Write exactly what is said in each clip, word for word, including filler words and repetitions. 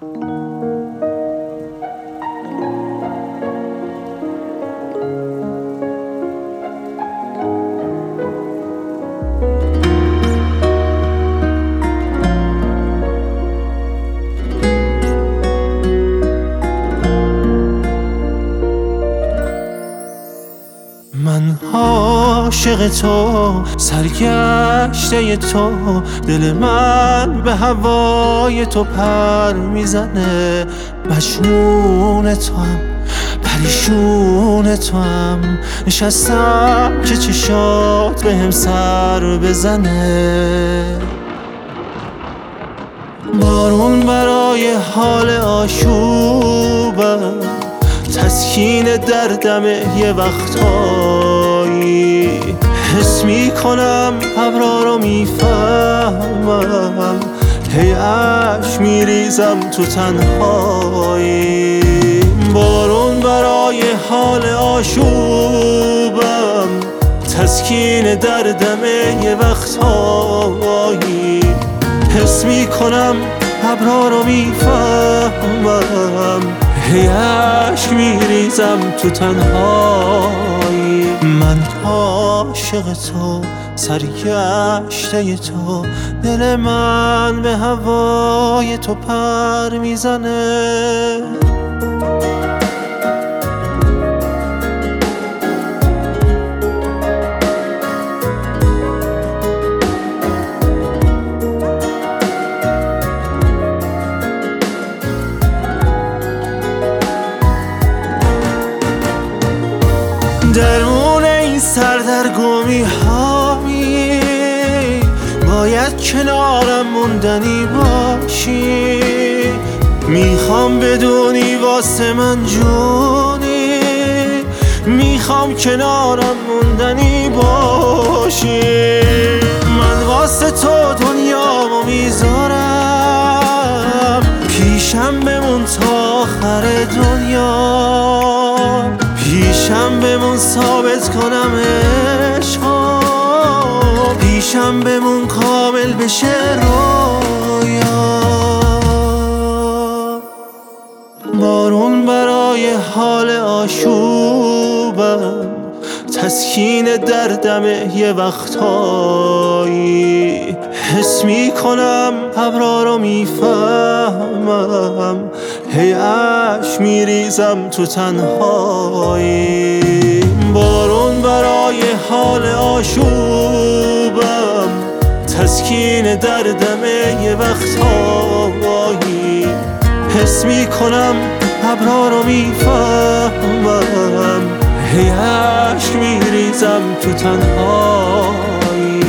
من عاشق تو، سرگشته تو، دل من به هوای تو پر میزنه. مجنون تو هم، پریشون تو هم، نشستم که چشات به هم سر بزنه. بارون برای حال آشوبم، تسکین دردمه یه وقتایی. حس میکنم ابرا رو میفهمم، هی عشق میریزم تو تنهایی. بارون برای حال آشوبم، تسکین دردمه یه وقتایی. حس میکنم ابرا رو میفهمم، هی عشق میریزم تو تنهایی. من عاشق تو، سرگشته تو، دل من به هوای تو پر میزنه. درمون این سردرگمی هایی باید کنارم موندنی باشی. میخوام بدونی واسه من جونی، میخوام کنارم موندنی باشی. من واسه تو دنیامو میذارم، پیشم بمون تا آخر دنیا. پیشم بمون ثابت کنم عشقا، پیشم بمون کامل بشه رویا. بارون برای حال آشوبم، تسکین دردمه یه وقتایی. حس میکنم ابرا رو میفهمم، هی عشق میریزم تو تنهایی. بارون برای حال آشوبم، تسکین دردمه یه وقتایی. حس میکنم ابرا رو میفهمم، هی عشق میریزم تو تنهایی.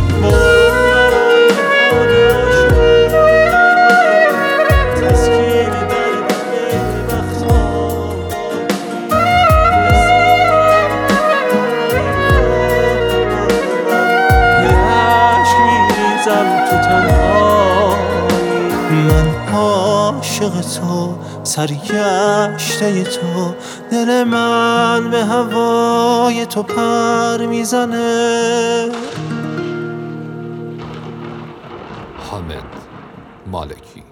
من عاشق تو، سرگشته تو، دل من به هوای تو پر میزنه. حامد مالکی.